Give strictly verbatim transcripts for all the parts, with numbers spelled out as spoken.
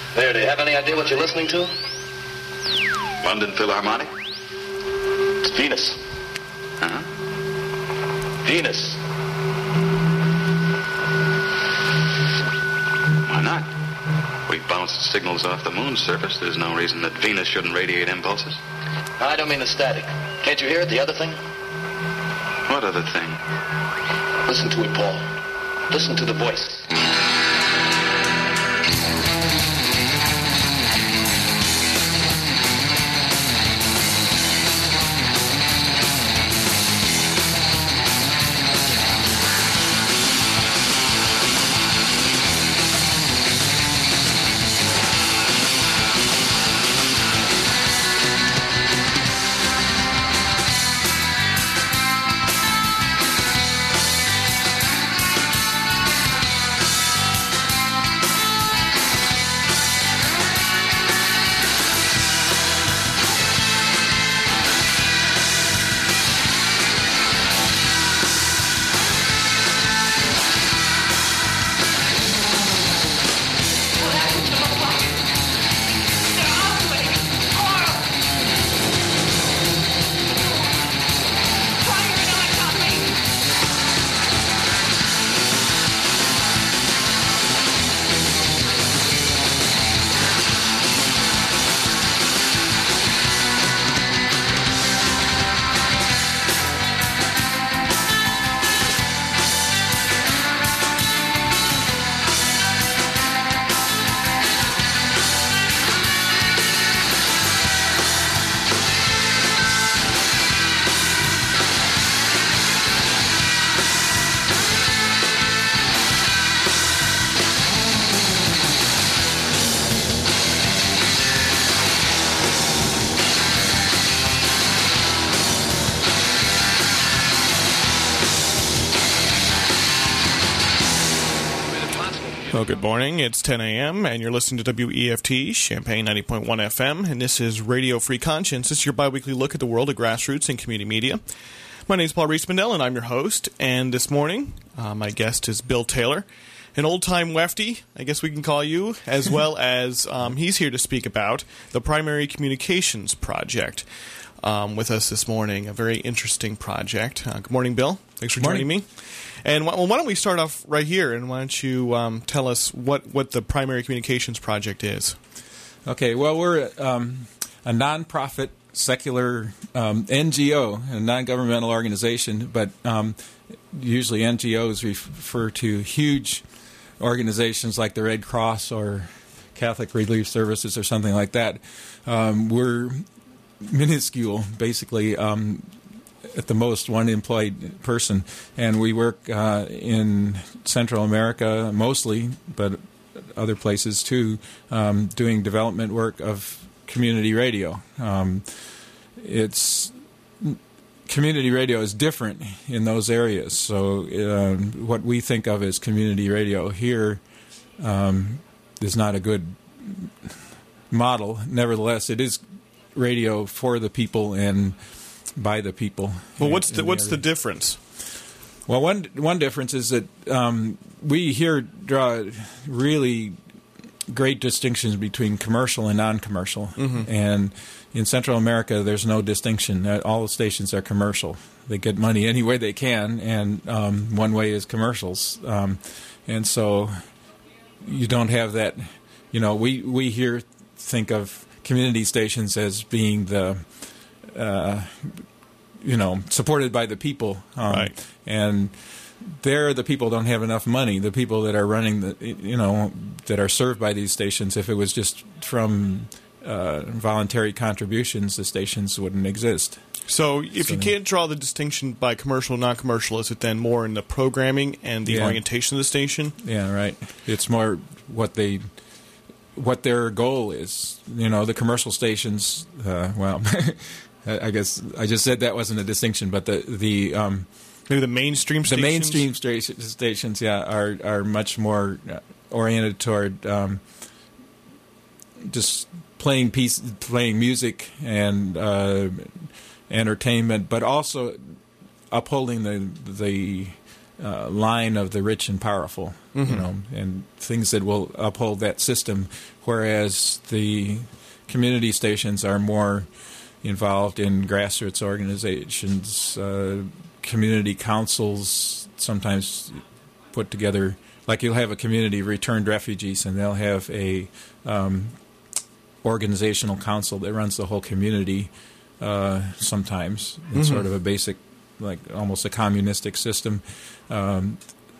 There, do you have any idea what you're listening to? London Philharmonic? It's Venus. Huh? Venus. Why not? We bounced signals off the moon's surface. There's no reason that Venus shouldn't radiate impulses. I don't mean the static. Can't you hear it, the other thing? What other thing? Listen to it, Paul. Listen to the voice. Well, good morning. It's ten a.m., and you're listening to W E F T, Champaign ninety point one F M, and this is Radio Free Conscience. This is your biweekly look at the world of grassroots and community media. My name is Paul Rees-Mandel, and I'm your host. And this morning, uh, my guest is Bill Taylor, an old-time Wefty, I guess we can call you, as well as um, he's here to speak about the Primary Communications Project um, with us this morning, a very interesting project. Uh, good morning, Bill. Thanks for joining me. And wh- well, why don't we start off right here, and why don't you um, tell us what, what the Primary Communications Project is? Okay, well, we're um, a non-profit, secular um, N G O, a non-governmental organization, but um, usually N G Os refer to huge organizations like the Red Cross or Catholic Relief Services or something like that. Um, we're minuscule, basically, um, at the most one employed person, and we work uh, in Central America mostly, but other places too, um, doing development work of community radio. Um, it's community radio is different in those areas, so uh, what we think of as community radio here um, is not a good model. Nevertheless, it is radio for the people and by the people. Well, what's the, the what's area. the difference? Well, one one difference is that um, we here draw really great distinctions between commercial and non-commercial. Mm-hmm. And in Central America, there's no distinction. All the stations are commercial. They get money any way they can, and um, one way is commercials. Um, and so you don't have that. You know, we, we here think of community stations as being the Uh, you know, supported by the people, um, right? And there, the people don't have enough money. The people that are running the, you know, that are served by these stations, if it was just from uh, voluntary contributions, the stations wouldn't exist. So, if so, you can't draw the distinction by commercial and non-commercial, is it then more in the programming and the yeah. orientation of the station? Yeah, right. It's more what they. What their goal is. You know, the commercial stations, uh, well, I guess I just said that wasn't a distinction, but the the um, maybe the mainstream stations? The mainstream sta- stations, yeah, are are much more oriented toward um, just playing piece, playing music and uh, entertainment, but also upholding the the uh, line of the rich and powerful. mm-hmm. you know, and things that will uphold that system, whereas the community stations are more involved in grassroots organizations, uh, community councils, sometimes put together, like you'll have a community of returned refugees, and they'll have a um, organizational council that runs the whole community uh, sometimes. It's mm-hmm. sort of a basic, like almost a communistic system. Um,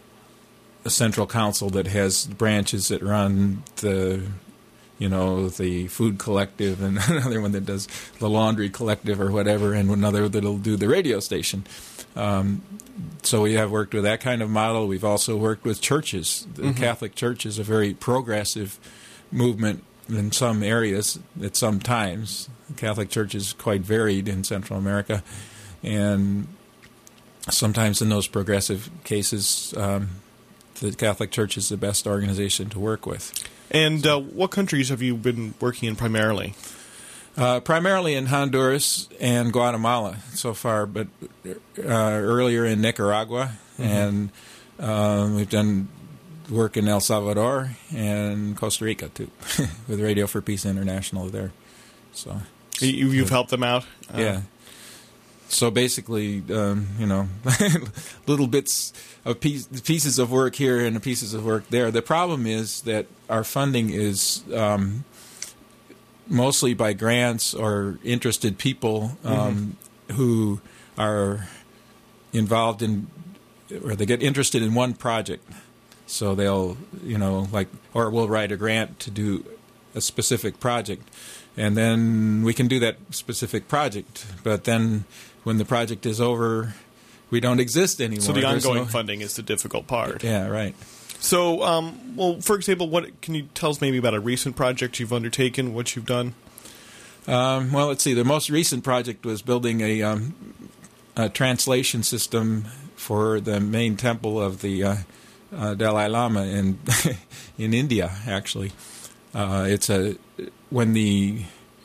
a central council that has branches that run the, you know, the food collective, and another one that does the laundry collective or whatever, and another that'll do the radio station. Um, so we have worked with that kind of model. We've also worked with churches. The mm-hmm. Catholic Church is a very progressive movement in some areas at some times. The Catholic Church is quite varied in Central America, and sometimes in those progressive cases, um, the Catholic Church is the best organization to work with. And uh, what countries have you been working in primarily? Uh, primarily in Honduras and Guatemala so far, but uh, earlier in Nicaragua, mm-hmm. and uh, we've done work in El Salvador and Costa Rica too, with Radio for Peace International there. So you, you've uh, helped them out, uh, yeah. So basically, um, you know, little bits of piece, pieces of work here and pieces of work there. The problem is that our funding is um, mostly by grants or interested people um, mm-hmm. who are involved in, or they get interested in one project. So they'll, you know, like, or we'll write a grant to do a specific project, and then we can do that specific project. But then when the project is over, we don't exist anymore. So the ongoing no, funding is the difficult part. Yeah, right. So, um, well, for example, what can you tell us maybe about a recent project you've undertaken, what you've done? Um, well, let's see. The most recent project was building a, um, a translation system for the main temple of the uh, uh, Dalai Lama in in India. Actually, uh, it's a when the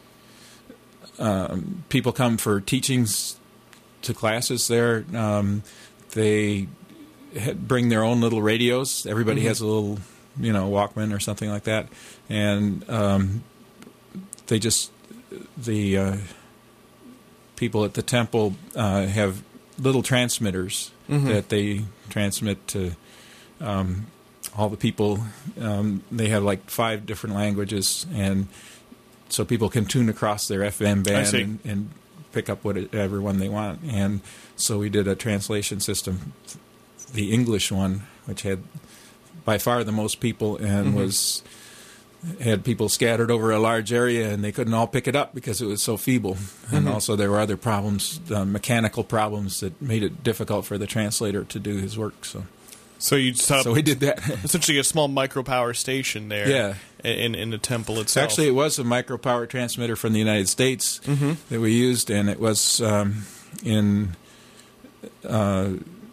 um, people come for teachings to classes there, um, they bring their own little radios. Everybody mm-hmm. has a little, you know, Walkman or something like that, and um, they just the uh, people at the temple uh, have little transmitters mm-hmm. that they transmit to um, all the people. Um, they have like five different languages, and so people can tune across their F M band and, and pick up whatever one they want. And so we did a translation system, the English one, which had by far the most people and mm-hmm. was had people scattered over a large area, and they couldn't all pick it up because it was so feeble. Mm-hmm. And also there were other problems, uh, mechanical problems that made it difficult for the translator to do his work. So so you set up so we did that. Essentially a small micropower station there yeah. in, in the temple itself. Actually, it was a micropower transmitter from the United States mm-hmm. that we used, and it was um, in... Uh,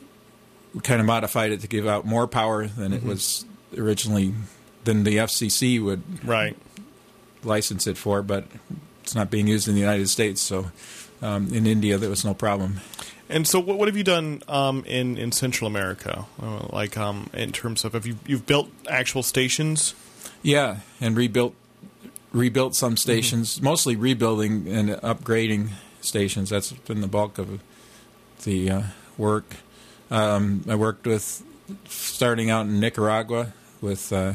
we kind of modified it to give out more power than mm-hmm. it was originally, than the F C C would right. license it for, but it's not being used in the United States, so um, in India there was no problem. And so what, what have you done um, in, in Central America, uh, like um, in terms of, have you you've built actual stations? Yeah, and rebuilt rebuilt some stations, mm-hmm. mostly rebuilding and upgrading stations. That's been the bulk of the uh, work. Um, I worked with, starting out in Nicaragua, with uh,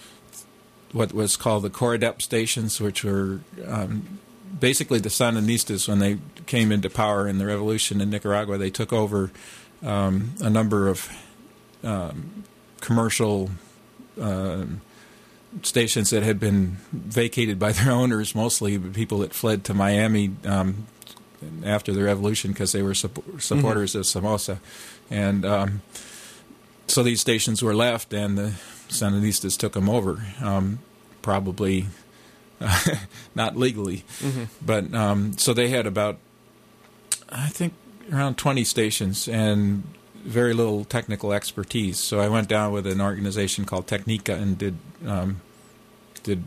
what was called the Coradep stations, which were um, basically the Sandinistas. When they came into power in the revolution in Nicaragua, they took over um, a number of um, commercial uh, stations that had been vacated by their owners, mostly people that fled to Miami um, after the revolution because they were supp- supporters mm-hmm. of Somoza. And um, so these stations were left, and the Sandinistas took them over, um, probably uh, not legally. Mm-hmm. But um, so they had about, I think, around twenty stations and very little technical expertise. So I went down with an organization called Technica and did um, did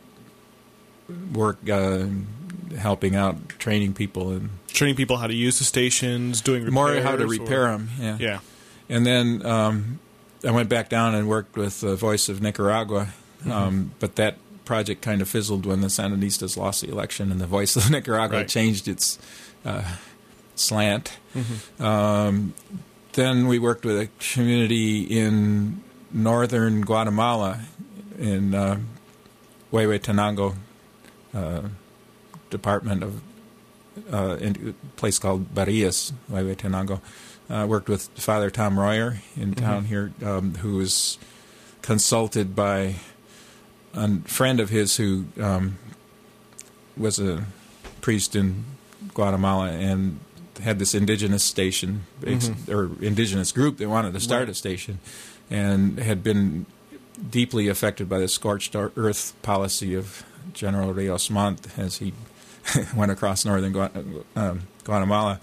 work uh, helping out, training people and training people how to use the stations, doing repairs, more how to repair or, them. Yeah, yeah. And then um, I went back down and worked with the Voice of Nicaragua, mm-hmm. um, but that project kind of fizzled when the Sandinistas lost the election, and the Voice of Nicaragua right. changed its uh, slant. Mm-hmm. Um, then we worked with a community in northern Guatemala, in uh, Huehuetenango uh, department of uh, in a place called Barillas, Huehuetenango. I uh, worked with Father Tom Royer in town mm-hmm. here, um, who was consulted by a friend of his who um, was a priest in Guatemala and had this indigenous station, mm-hmm. or indigenous group that wanted to start right. a station, and had been deeply affected by the scorched earth policy of General Rios Montt as he went across northern Gua- um, Guatemala,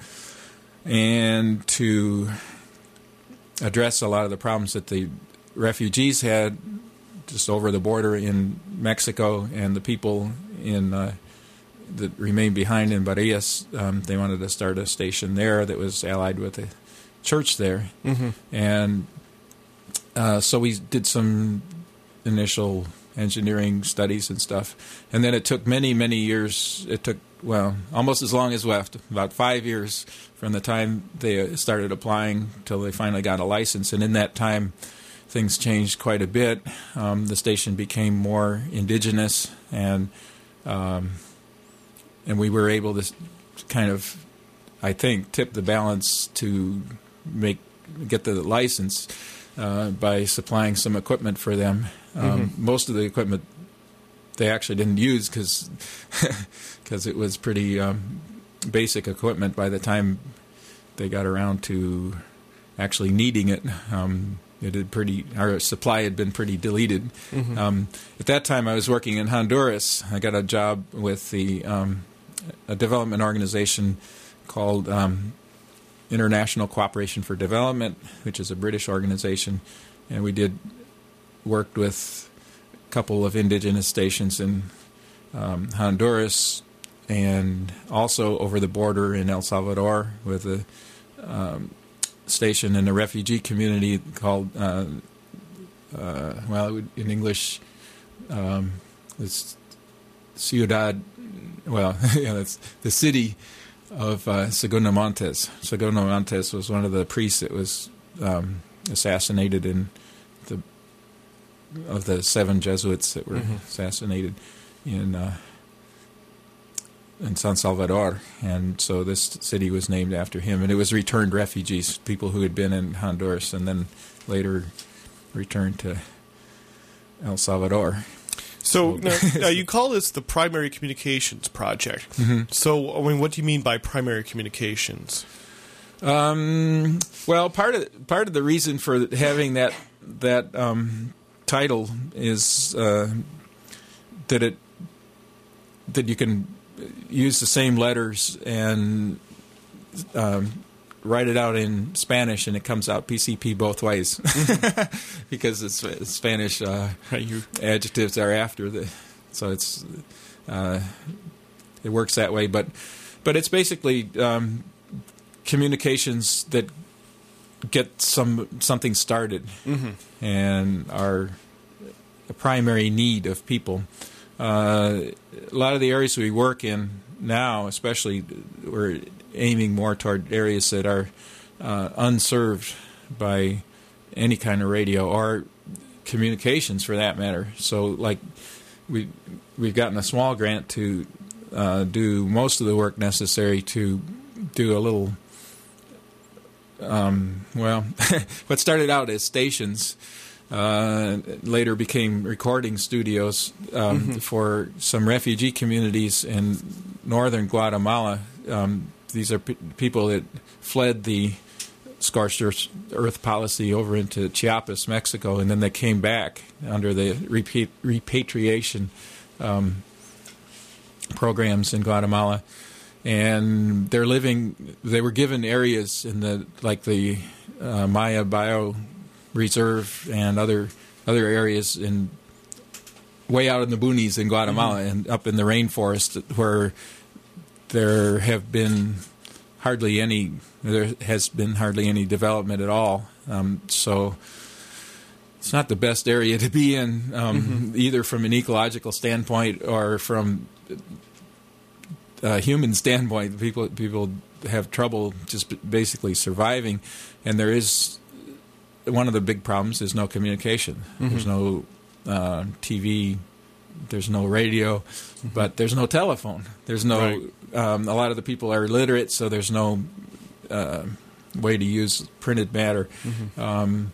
and to address a lot of the problems that the refugees had just over the border in Mexico and the people in uh, that remained behind in Barillas. Um, they wanted to start a station there that was allied with the church there. Mm-hmm. And uh, so we did some initial engineering studies and stuff. And then it took many, many years. It took, well, almost as long as left, about five years from the time they started applying till they finally got a license. And in that time, things changed quite a bit. Um, the station became more indigenous, and um, and we were able to kind of, I think, tip the balance to make get the license uh, by supplying some equipment for them. Um, mm-hmm. Most of the equipment they actually didn't use because because it was pretty um, basic equipment by the time they got around to actually needing it. Um, It had pretty. Our supply had been pretty deleted. Mm-hmm. Um, at that time, I was working in Honduras. I got a job with the um, a development organization called um, International Cooperation for Development, which is a British organization, and we did worked with a couple of indigenous stations in um, Honduras, and also over the border in El Salvador with a Um, station in a refugee community called, uh, uh, well, it would, in English, um, it's Ciudad, well, yeah, that's the city of uh, Segundo Montes. Segundo Montes was one of the priests that was um, assassinated in the of the seven Jesuits that were mm-hmm. assassinated in uh, in San Salvador, and so this city was named after him. And it was returned refugees, people who had been in Honduras and then later returned to El Salvador. So now, now you call this the Primary Communications Project. Mm-hmm. So, I mean, what do you mean by primary communications? Um, well, part of part of the reason for having that that um, title is uh, that it that you can use the same letters and um, write it out in Spanish, and it comes out P C P both ways because it's, it's Spanish uh, you. adjectives are after the, so it's uh, it works that way. But but it's basically um, communications that get some something started mm-hmm. and are a primary need of people. Uh, a lot of the areas we work in now, especially, we're aiming more toward areas that are uh, unserved by any kind of radio or communications, for that matter. So, like, we we've gotten a small grant to uh, do most of the work necessary to do a little. Um, well, what started out as stations. Uh, later became recording studios um, mm-hmm. for some refugee communities in northern Guatemala. Um, these are p- people that fled the scorched earth, earth policy over into Chiapas, Mexico, and then they came back under the repa- repatriation um, programs in Guatemala. And they're living, they were given areas in the, like the uh, Maya Bio Reserve and other other areas in way out in the boonies in Guatemala mm-hmm. and up in the rainforest where there have been hardly any there has been hardly any development at all. Um, so it's not the best area to be in, um, mm-hmm. either from an ecological standpoint or from a human standpoint. People people have trouble just basically surviving, and there is one of the big problems is no communication. Mm-hmm. There's no uh, T V, there's no radio, mm-hmm. but there's no telephone. There's no. Right. Um, a lot of the people are illiterate, so there's no uh, way to use printed matter. Mm-hmm. Um,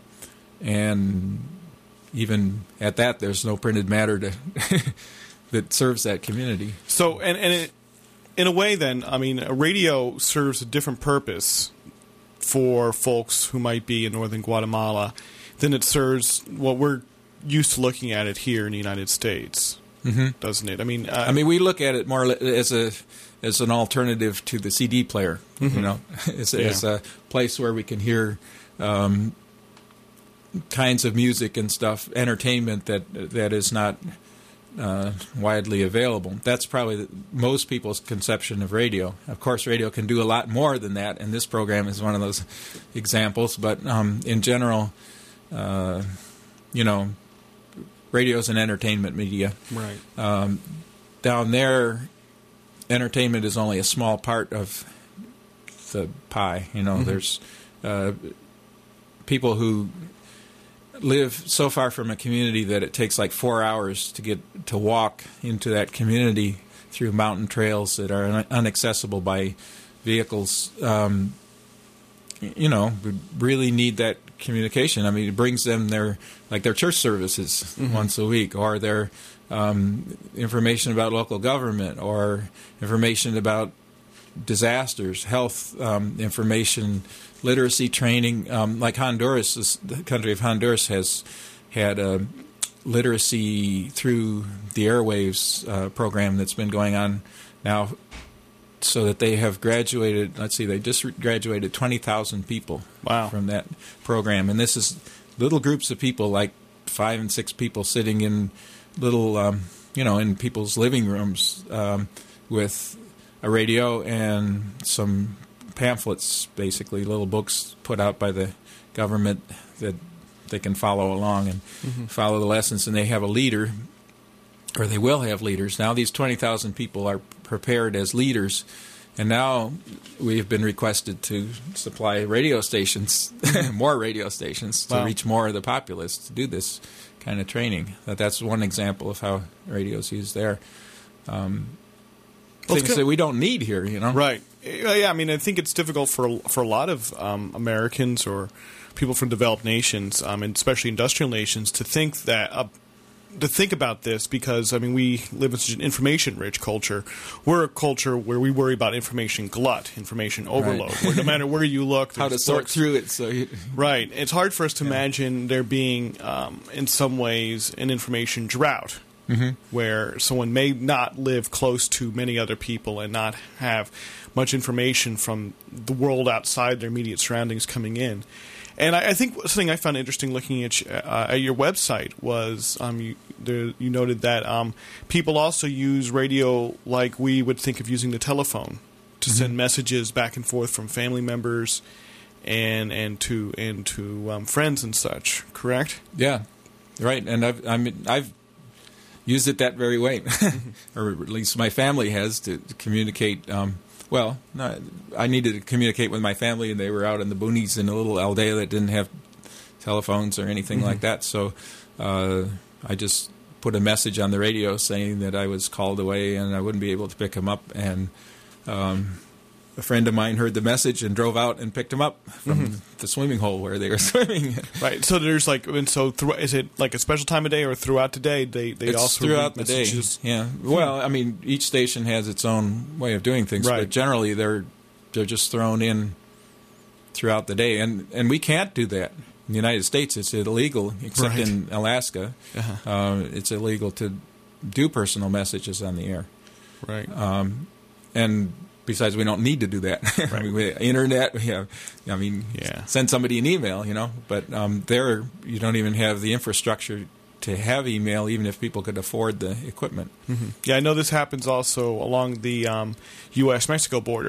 and even at that, there's no printed matter to that serves that community. So, and, and it, in a way, then, I mean, a radio serves a different purpose for folks who might be in northern Guatemala than it serves what we're used to looking at it here in the United States, mm-hmm. doesn't it? I mean, uh, I mean, we look at it more as a as an alternative to the C D player, mm-hmm. you know, as, yeah. as a place where we can hear um, kinds of music and stuff, entertainment that that is not uh, widely available. That's probably the, most people's conception of radio. Of course, radio can do a lot more than that, and this program is one of those examples. But um, in general, uh, you know, radio is an entertainment media. Right. Um, down there, entertainment is only a small part of the pie. You know, mm-hmm. there's uh, people who live so far from a community that it takes like four hours to get to walk into that community through mountain trails that are un- inaccessible by vehicles. Um, you know, we really need that communication. I mean, it brings them their like their church services mm-hmm. once a week, or their um, information about local government, or information about disasters, health um, information, literacy training. Um, like Honduras, this, the country of Honduras has had a literacy through the airwaves uh, program that's been going on now, so that they have graduated, let's see, they just graduated twenty thousand people wow. from that program. And this is little groups of people, like five and six people sitting in little, um, you know, in people's living rooms um, with a radio and some pamphlets, basically, little books put out by the government that they can follow along and mm-hmm. follow the lessons. And they have a leader, or they will have leaders. Now these twenty thousand people are prepared as leaders, and now we've been requested to supply radio stations, more radio stations, to wow. reach more of the populace to do this kind of training. That That's one example of how radio is used there. Um, well, things that we don't need here, you know? Right. Yeah, I mean, I think it's difficult for for a lot of um, Americans or people from developed nations, um, and especially industrial nations, to think that uh, to think about this, because I mean, we live in such an information-rich culture. We're a culture where we worry about information glut, information overload. Right. Where no matter where you look, how to sort books. through it. So you... right, it's hard for us to yeah. imagine there being, um, in some ways, an information drought. Mm-hmm. Where someone may not live close to many other people and not have much information from the world outside their immediate surroundings coming in. And I, I think something I found interesting looking at, uh, at your website was um, you, there, you noted that um, people also use radio like we would think of using the telephone to mm-hmm. send messages back and forth from family members and and to and to um, friends and such. Correct? Yeah, right. And I've I mean I've used it that very way, or at least my family has, to, to communicate. Um, well, no, I needed to communicate with my family, and they were out in the boonies in a little aldea that didn't have telephones or anything mm-hmm. like that. So uh, I just put a message on the radio saying that I was called away and I wouldn't be able to pick him up. And um, a friend of mine heard the message and drove out and picked him up from mm-hmm. the swimming hole where they were swimming. Right. So there's like, and so through, is it like a special time of day or throughout the day? They they it's also throughout the messages? day. Yeah. Well, I mean, each station has its own way of doing things, right. but generally they're they're just thrown in throughout the day, and and we can't do that in the United States. It's illegal, except right. in Alaska. Uh-huh. Uh, it's illegal to do personal messages on the air. Right. Um, and besides, we don't need to do that. Right. I mean, we have internet, we have, I mean, yeah. send somebody an email, you know. But um, there, you don't even have the infrastructure to have email, even if people could afford the equipment. Mm-hmm. Yeah, I know this happens also along the um, U S Mexico border,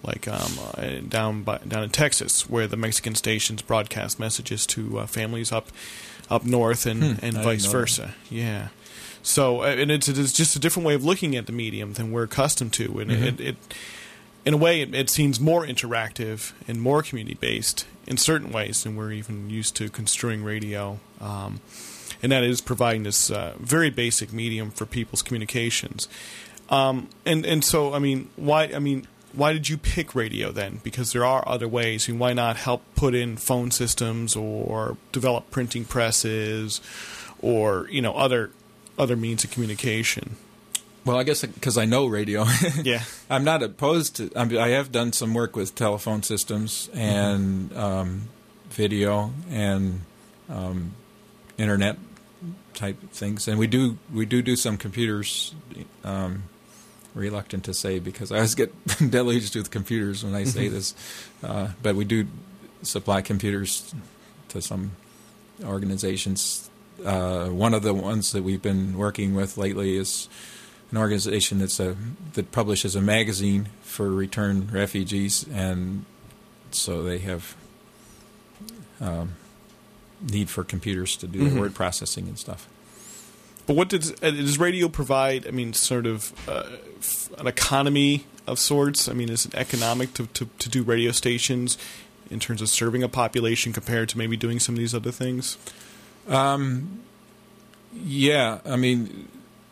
like um, uh, down by, down in Texas, where the Mexican stations broadcast messages to uh, families up up north and, hmm, and I vice didn't know versa. That. Yeah. So, uh, and it's, it's just a different way of looking at the medium than we're accustomed to, and mm-hmm. it, it, in a way, it, it seems more interactive and more community-based in certain ways than we're even used to construing radio. Um, and that is providing this uh, very basic medium for people's communications. Um, and and so, I mean, why? I mean, why did you pick radio then? Because there are other ways. And why not help put in phone systems or develop printing presses, or you know other other means of communication? Well, I guess because I know radio. Yeah. I'm not opposed to... I mean, I have done some work with telephone systems and mm-hmm. um, video and um, internet type things. And we do we do do some computers, um, reluctant to say because I always get deluged with computers when I say this. Uh, but we do supply computers to some organizations. Uh, one of the ones that we've been working with lately is an organization that's a that publishes a magazine for returned refugees, and so they have um, need for computers to do mm-hmm. word processing and stuff. But what does does radio provide? I mean, sort of uh, an economy of sorts. I mean, is it economic to, to, to do radio stations in terms of serving a population compared to maybe doing some of these other things? Um, yeah, I mean,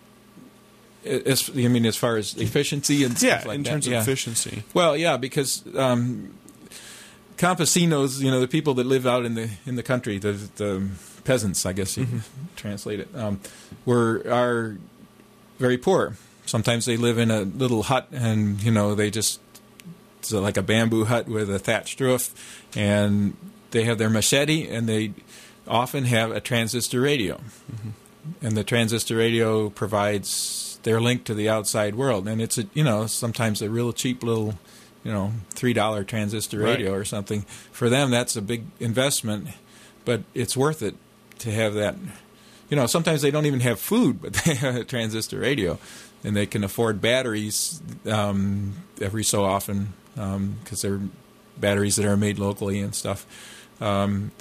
as I mean, as far as efficiency and yeah, stuff like in that. terms yeah. of efficiency. Well, yeah, because um, campesinos, you know, the people that live out in the in the country, the the peasants, I guess you mm-hmm. translate it, um, were are very poor. Sometimes they live in a little hut, and you know, they just it's like a bamboo hut with a thatched roof, and they have their machete, and they often have a transistor radio, mm-hmm. and the transistor radio provides their link to the outside world, and it's a you know sometimes a real cheap little you know three dollar transistor radio right. or something. For them, that's a big investment, but it's worth it to have that. You know, sometimes they don't even have food, but they have a transistor radio, and they can afford batteries um, every so often because um, they're batteries that are made locally and stuff. Um,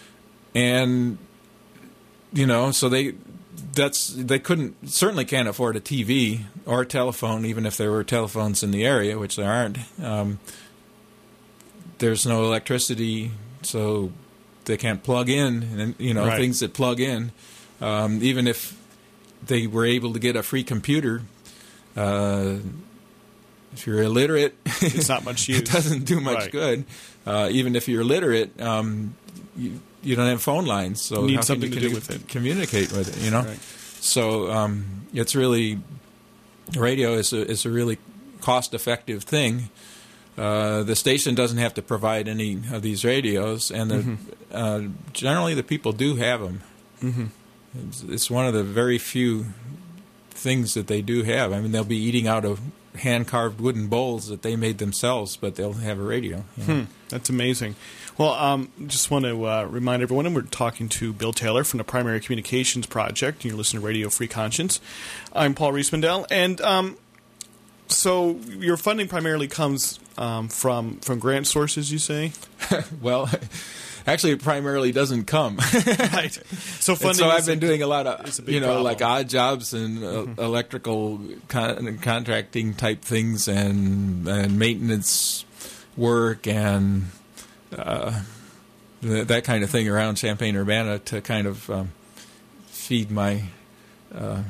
And you know, so they that's they couldn't certainly can't afford a T V or a telephone, even if there were telephones in the area, which there aren't. Um, there's no electricity, so they can't plug in, and you know right. things that plug in. Um, even if they were able to get a free computer, uh, if you're illiterate, it's not much use. It doesn't do much right. good. Uh, even if you're literate, um, you. You don't have phone lines, so you need how something can you to do with it. Communicate with it, you know. Right. So um, it's really radio is a is a really cost effective thing. Uh, the station doesn't have to provide any of these radios, and the, mm-hmm. uh, generally the people do have them. Mm-hmm. It's, it's one of the very few things that they do have. I mean, they'll be eating out of hand carved wooden bowls that they made themselves, but they'll have a radio. You know? hmm. That's amazing. Well, um, just want to uh, remind everyone, and we're talking to Bill Taylor from the Primary Communications Project, and you're listening to Radio Free Conscience. I'm Paul Riesmandel, and um, so your funding primarily comes um, from from grant sources, you say? Well, actually, it primarily doesn't come. Right. So funding. And so I've been doing a lot of a you know problem. like odd jobs and uh, mm-hmm. electrical con- contracting type things and and maintenance work and. Uh, that kind of thing around Champaign-Urbana to kind of um, feed my uh,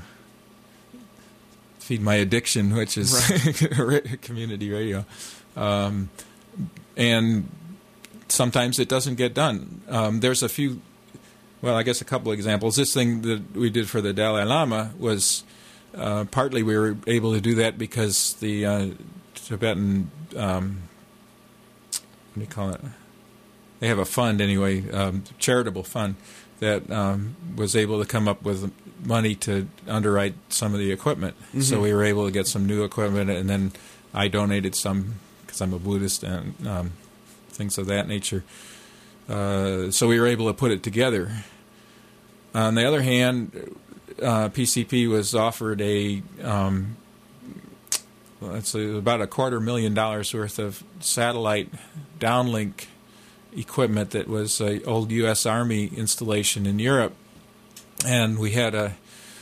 feed my addiction, which is right. community radio. Um, and sometimes it doesn't get done. Um, there's a few, well, I guess a couple of examples. This thing that we did for the Dalai Lama was uh, partly we were able to do that because the uh, Tibetan, um, what do you call it? They have a fund anyway, um, charitable fund, that um, was able to come up with money to underwrite some of the equipment. Mm-hmm. So we were able to get some new equipment, and then I donated some because I'm a Buddhist and um, things of that nature. Uh, so we were able to put it together. On the other hand, uh, P C P was offered a um, it's about a quarter million dollars worth of satellite downlink equipment that was an old U S Army installation in Europe. And we had a,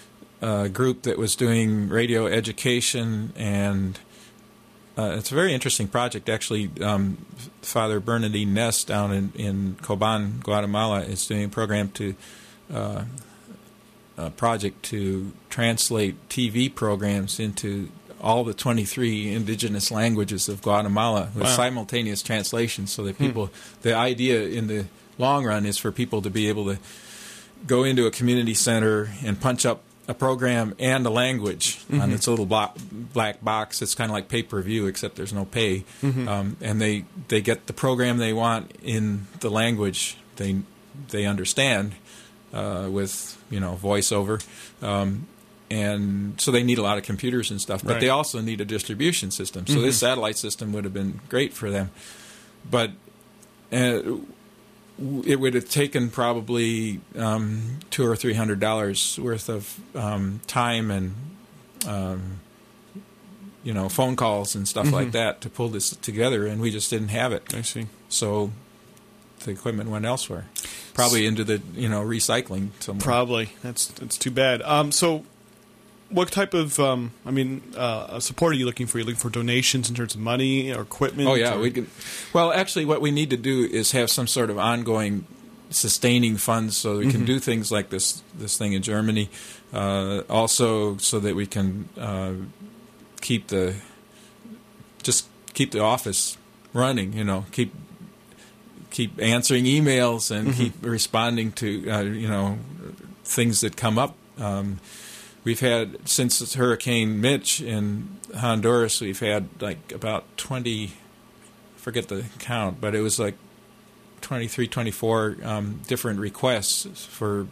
a group that was doing radio education, and uh, it's a very interesting project. Actually, um, Father Bernardine Ness down in, in Coban, Guatemala, is doing a program to uh, a project to translate T V programs into all the twenty-three indigenous languages of Guatemala with wow. simultaneous translation, so that people, hmm. the idea in the long run is for people to be able to go into a community center and punch up a program and a language mm-hmm. on its little black, black box. It's kind of like pay-per-view, except there's no pay. Mm-hmm. Um, and they, they get the program they want in the language they they understand uh, with, you know, voiceover. Um, and so they need a lot of computers and stuff. But right. they also need a distribution system. So mm-hmm. this satellite system would have been great for them. But Uh, it would have taken probably um, two or three hundred dollars worth of um, time and um, you know phone calls and stuff mm-hmm. like that to pull this together, and we just didn't have it. I see. So the equipment went elsewhere, probably into the you know recycling somewhere. Probably that's that's too bad. Um, so. What type of, um, I mean, uh, support are you looking for? Are you looking for donations in terms of money or equipment? Oh, yeah. Or? we can. Well, actually, what we need to do is have some sort of ongoing sustaining funds so we can mm-hmm. do things like this this thing in Germany. Uh, also, so that we can uh, keep the, just keep the office running, you know, keep keep answering emails and mm-hmm. keep responding to, uh, you know, things that come up. Um We've had, since Hurricane Mitch in Honduras, we've had like about twenty, I forget the count, but it was like twenty-three, twenty-four um, different requests for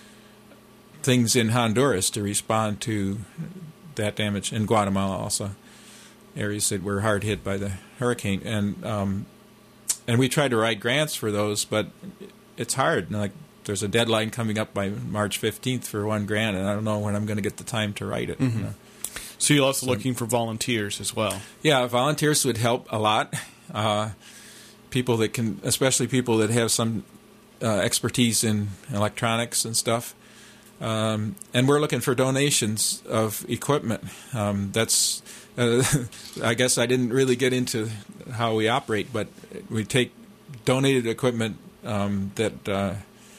things in Honduras to respond to that damage. In Guatemala also, areas that were hard hit by the hurricane. And um, and we tried to write grants for those, but it's hard. Like, there's a deadline coming up by March fifteenth for one grant, and I don't know when I'm going to get the time to write it. Mm-hmm. You know? So you're also so, looking for volunteers as well? Yeah, volunteers would help a lot. Uh, people that can, especially people that have some uh, expertise in electronics and stuff. Um, and we're looking for donations of equipment. Um, that's, uh, I guess I didn't really get into how we operate, but we take donated equipment um, that... Uh,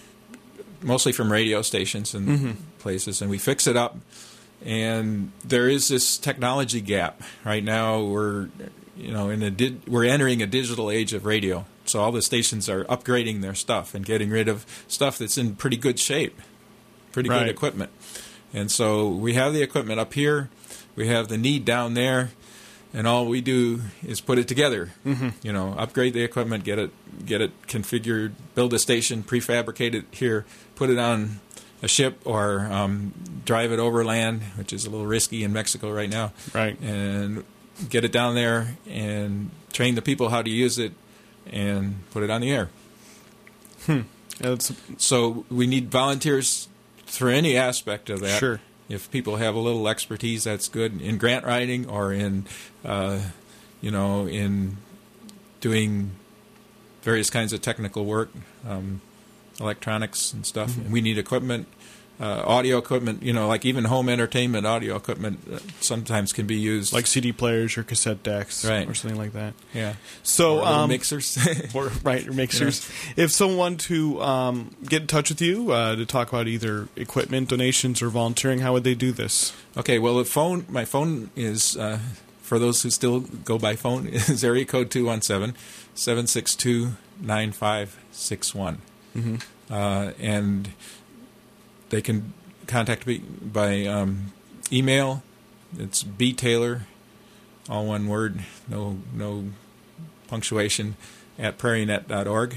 mostly from radio stations and mm-hmm. places, and we fix it up. And there is this technology gap right now. We're, you know, in a di- we're entering a digital age of radio. So all the stations are upgrading their stuff and getting rid of stuff that's in pretty good shape, pretty right. good equipment. And so we have the equipment up here, we have the need down there, and all we do is put it together. Mm-hmm. You know, upgrade the equipment, get it, get it configured, build a station, prefabricate it here, put it on a ship, or um, drive it overland, which is a little risky in Mexico right now. Right. And get it down there and train the people how to use it and put it on the air. Hmm. Yeah, that's... So we need volunteers for any aspect of that. Sure. If people have a little expertise, that's good in grant writing or in, uh, you know, in doing various kinds of technical work, um, electronics and stuff. Mm-hmm. And we need equipment, uh, audio equipment. You know, like even home entertainment audio equipment uh, sometimes can be used, like C D players or cassette decks, right. or something like that. Yeah. So or um, mixers, or right, or mixers. You know? If someone to um, get in touch with you uh, to talk about either equipment donations or volunteering, how would they do this? Okay. Well, the phone, my phone is uh, for those who still go by phone is area code two one seven, seven six two, nine five six one. Mm-hmm. Uh, and they can contact me by um, email. It's B Taylor, all one word, no no punctuation, at prairie net dot org.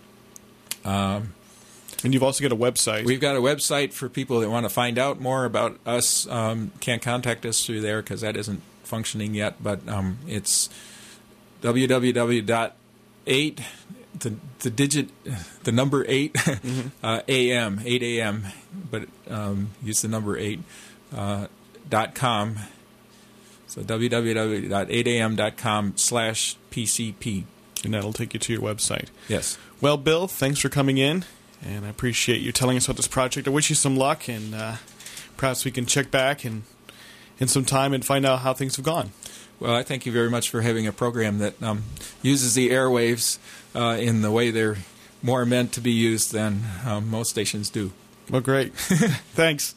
Um, and you've also got a website. We've got a website for people that want to find out more about us. Um, can't contact us through there because that isn't functioning yet, but um, it's w w w dot eight The the digit, the number eight, mm-hmm. uh, A M, eight A M, but um, use the number eight, uh, dot com. So w w w dot eight a m dot com slash P C P. And that'll take you to your website. Yes. Well, Bill, thanks for coming in, and I appreciate you telling us about this project. I wish you some luck, and uh, perhaps we can check back in, in some time and find out how things have gone. Well, I thank you very much for having a program that um, uses the airwaves uh, in the way they're more meant to be used than um, most stations do. Well, great. Thanks.